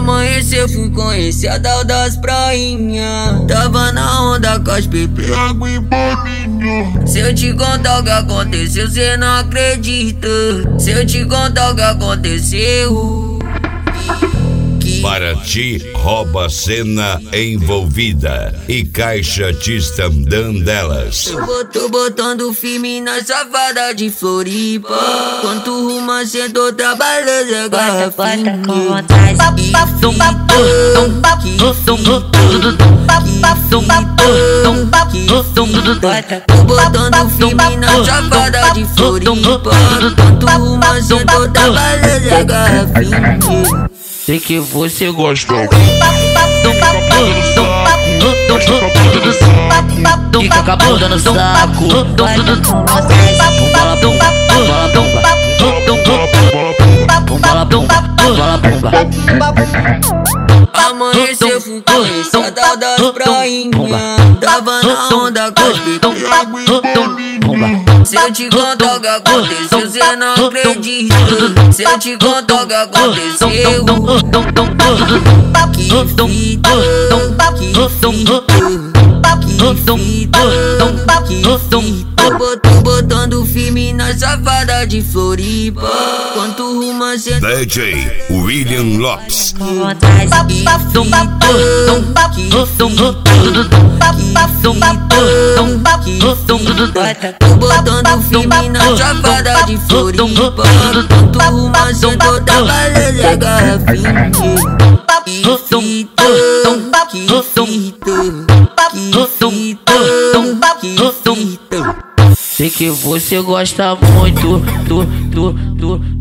Amanheceu, fui conhecer a Dal das prainha. Tava na onda com as PP, água e bolinha. Se eu te contar o que aconteceu, cê não acredita. Se eu te contar o que aconteceu, para ti, rouba cena envolvida e Caixa Tistandã delas. Tô botando firme na safada de Floripa. Quanto Ruma sentou trabalhando a garrafinha. Com vontade. Tô botando firme na safada de Floripa. Quanto Ruma sentou trabalhando a garrafinha. Sei que você gosta. Fica com a bunda no saco. Amanheceu, fui conhecer a Dal das prainha. Tava na onda com as PP, água e bolinha. Se eu te contar o que aconteceu, cê não acredita. Se eu te contar o que aconteceu, que fita. Tô botando firme na safada de Floripa. Quanto Ruma sentou DJ William Lopes. Com vontade. Tô botando firme na safada de Floripa. Quanto Ruma sentou trabalhando a garrafinha. Que fita. Sei que você gosta muito.